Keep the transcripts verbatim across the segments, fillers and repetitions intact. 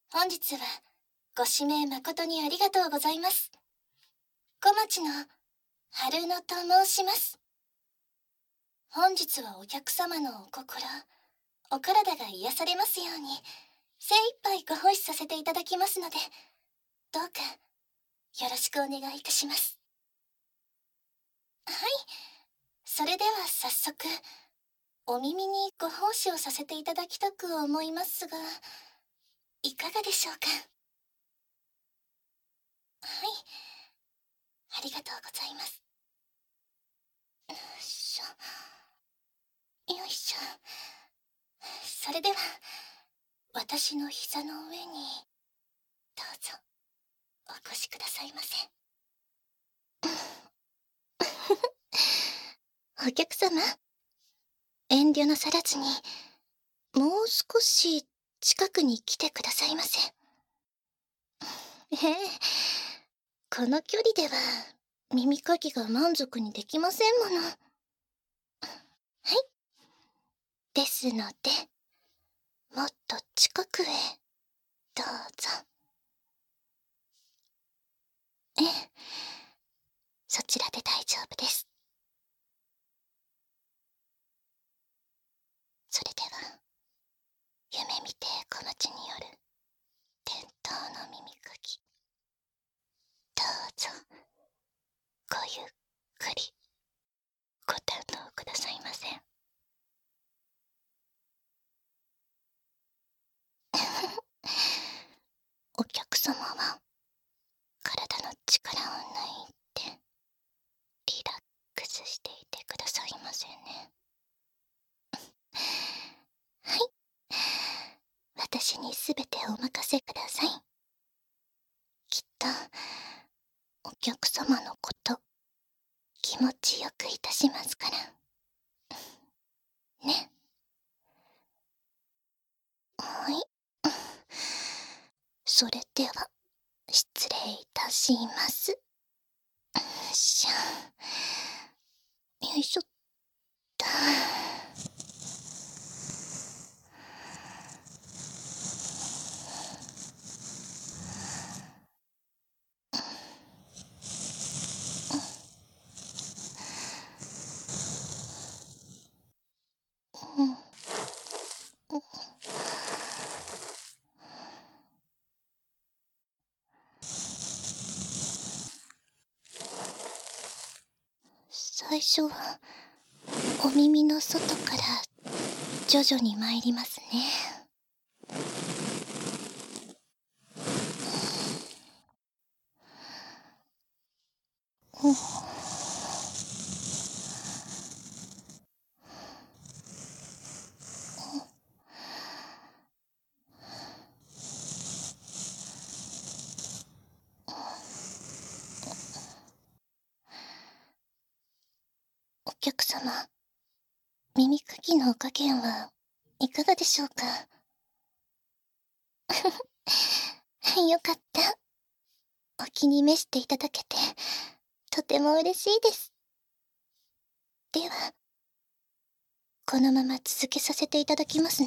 本日はご指名誠にありがとうございます。小町の春野と申します。本日はお客様のお心、お体が癒されますように、精一杯ご奉仕させていただきますので、どうかよろしくお願いいたします。はい、それでは早速、お耳にご奉仕をさせていただきたく思いますが、いかがでしょうか。はい、ありがとうございます。よいしょ、よいしょ。それでは、私の膝の上に、どうぞ、お越しくださいませ。お客様、遠慮なさらずに、もう少し近くに来てくださいませ。ええ、この距離では耳かきが満足にできませんもの。はい。ですので、もっと近くへ、どうぞ。ええ、そちらで大丈夫です。それでは、夢見て小町による伝統の耳かき、どうぞごゆっくりご堪能くださいませ。お客様は体の力を抜いてリラックスしていてくださいませね。はい、私にすべてお任せください。きっとお客様のこと気持ちよくいたしますからね。はい、それでは失礼いたします。よいしょ、よいしょっと。うん、最初はお耳の外から徐々に参りますね。うん、お客様、耳かきのお加減はいかがでしょうか。よかった。お気に召していただけて、とても嬉しいです。では、このまま続けさせていただきますね。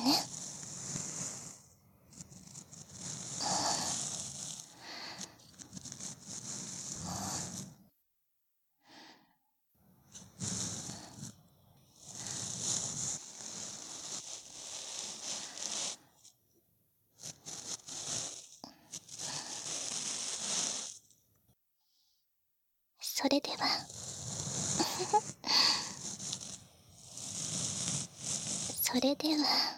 それではそれでは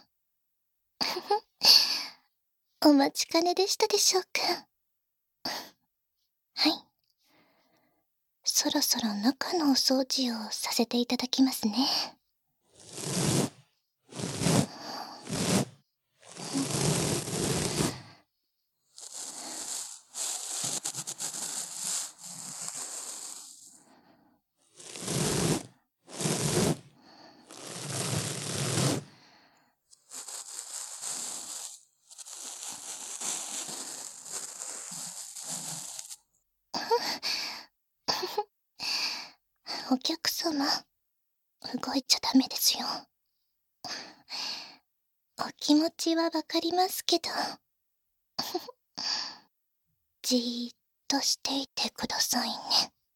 お待ちかねでしたでしょうか。はい、そろそろ中のお掃除をさせていただきますね。お客様、動いちゃダメですよ。お気持ちはわかりますけどじーっとしていてくださいね。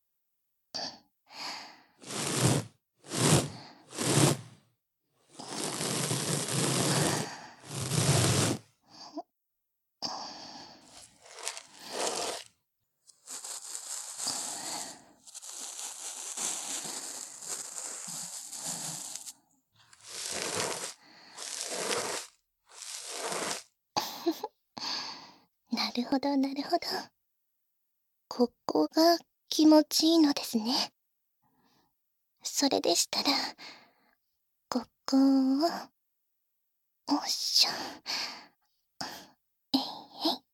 なるほどなるほど。ここが気持ちいいのですね。それでしたら、ここを、おっしょ。えいえい。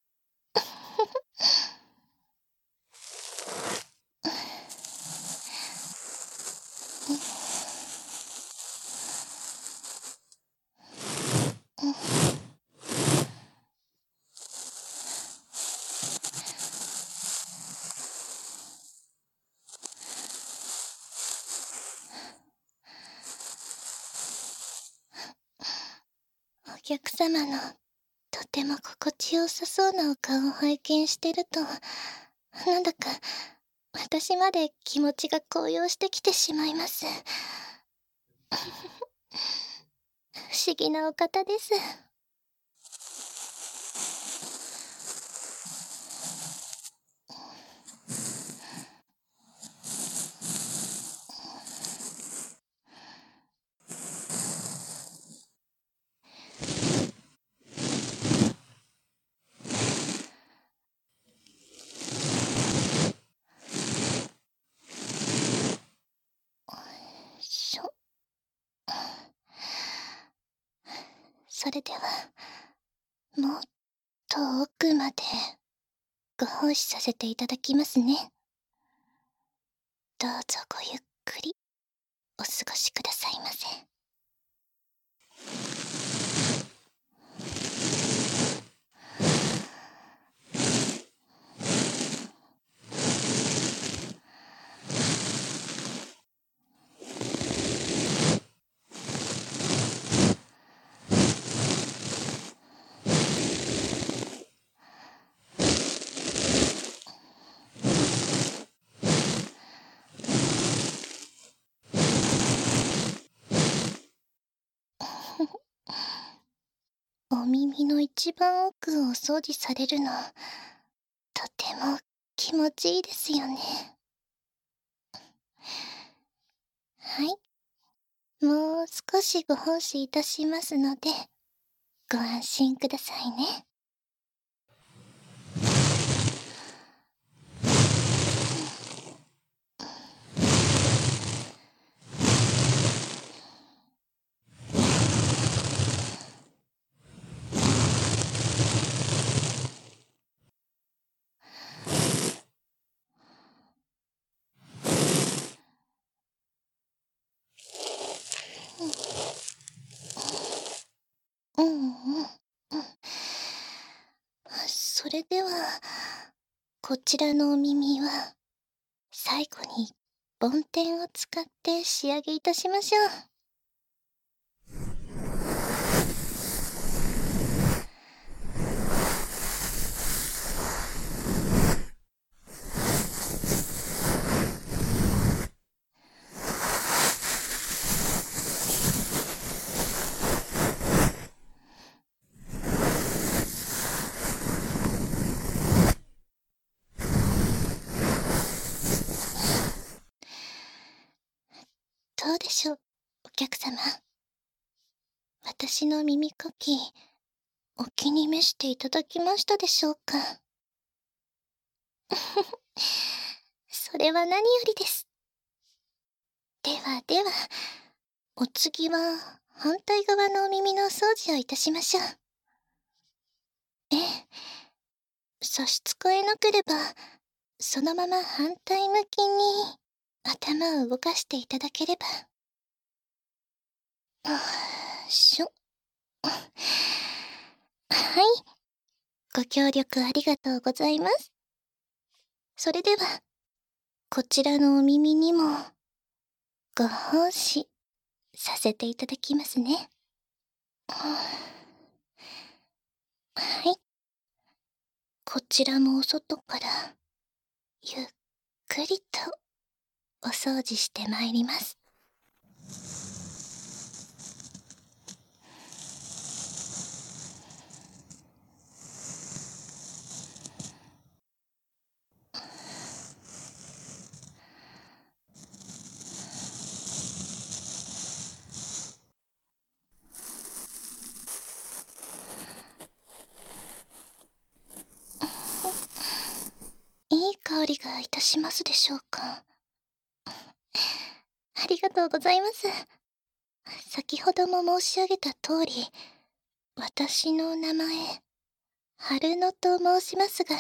お客様のとても心地よさそうなお顔を拝見してると、なんだか私まで気持ちが高揚してきてしまいます。不思議なお方です。しょ。それでは、もっと奥までご奉仕させていただきますね。どうぞごゆっくりお過ごしくださいませ。お耳の一番奥をお掃除されるの、とても気持ちいいですよね。はい。もう少しご奉仕いたしますので、ご安心くださいね。うんうんうん。それでは、こちらのお耳は、最後に梵天を使って仕上げいたしましょう。どうでしょう、お客様。私の耳かき、お気に召していただきましたでしょうか。それは何よりです。ではでは、お次は反対側のお耳のお掃除をいたしましょう。ええ、差し支えなければ、そのまま反対向きに頭を動かしていただければ。よいしょ。はい。ご協力ありがとうございます。それでは、こちらのお耳にも、ご奉仕させていただきますね。はい。 こちらもお外からゆっくりとお掃除してまいります。いい香りがいたしますでしょうか。ありがとうございます。先ほども申し上げた通り、私の名前、春野と申しますが、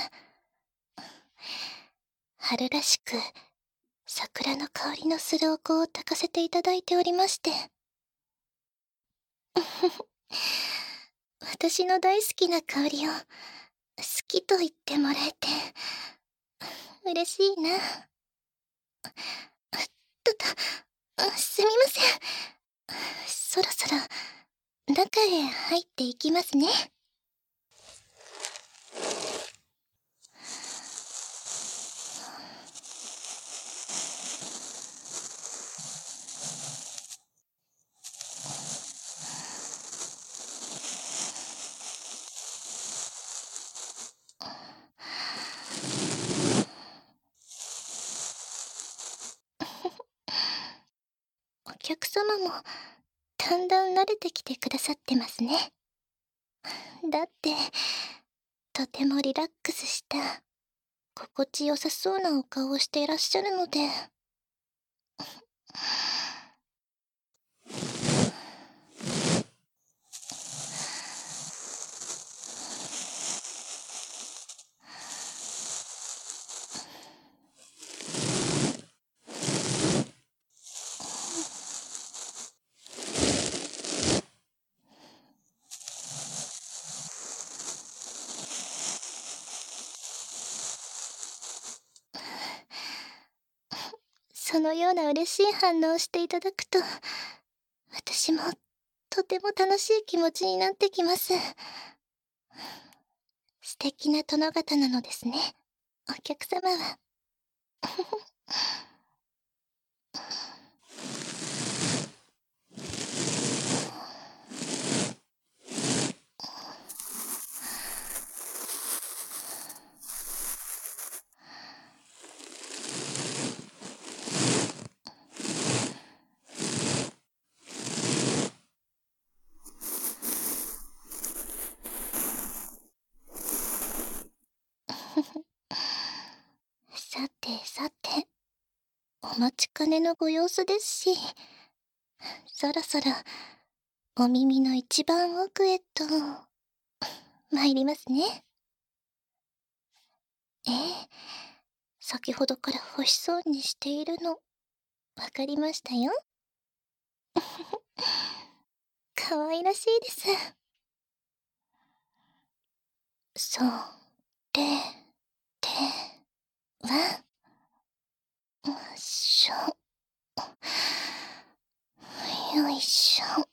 春らしく桜の香りのするお香を炊かせていただいておりまして。私の大好きな香りを好きと言ってもらえて嬉しいな。とと、すみません。そろそろ中へ入っていきますね。お客様もだんだん慣れてきてくださってますね。だってとてもリラックスした心地よさそうなお顔をしていらっしゃるので。そのような嬉しい反応をしていただくと、私もとても楽しい気持ちになってきます。素敵な殿方なのですね、お客様は。さてさて、お待ちかねのご様子ですし、そろそろお耳の一番奥へと参りますね。ええ、先ほどから欲しそうにしているのわかりましたよ。かわいらしいです。それでは、しょ、よいしょ。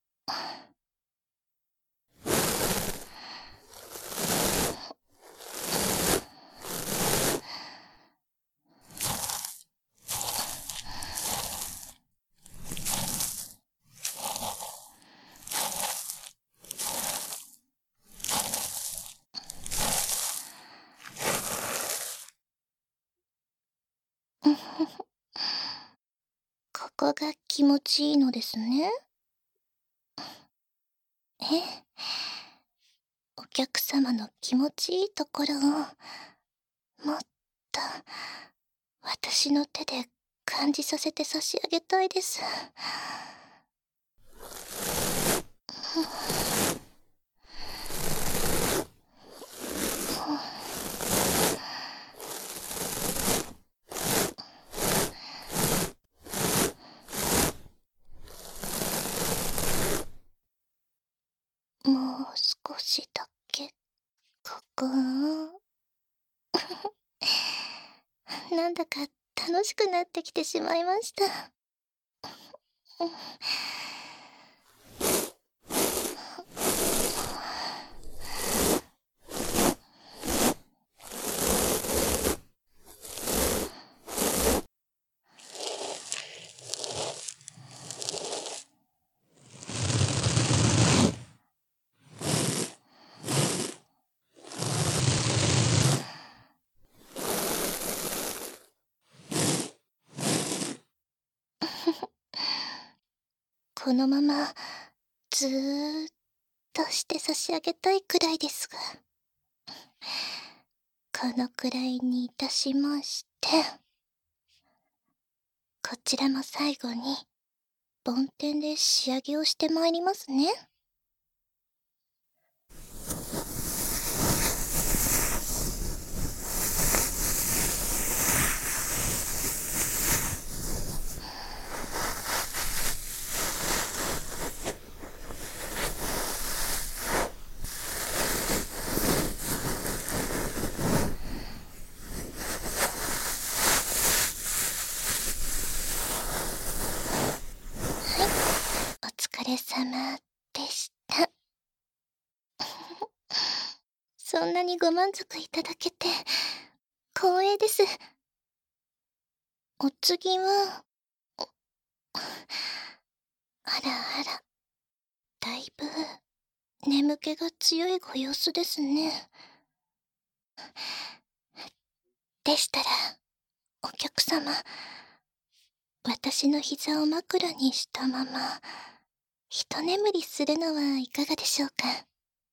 ここが気持ちいいのですね。ええ、お客様の気持ちいいところをもっと私の手で感じさせて差し上げたいです。もう少しだけ、ここ。なんだか楽しくなってきてしまいました。 このままずーっとして差し上げたいくらいですが、このくらいにいたしまして、こちらも最後に梵天で仕上げをしてまいりますね。お疲れ様でした。そんなにご満足いただけて光栄です。お次は、あらあら、だいぶ眠気が強いご様子ですね。でしたら、お客様、私の膝を枕にしたまま、一眠りするのはいかがでしょうか。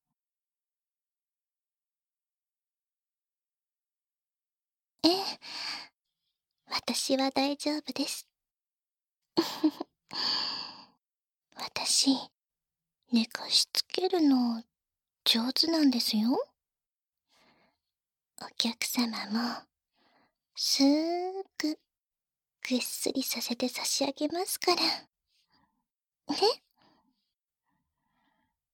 ええ、私は大丈夫です。私、寝かしつけるの上手なんですよ。お客様も、すーぐぐっすりさせて差し上げますから。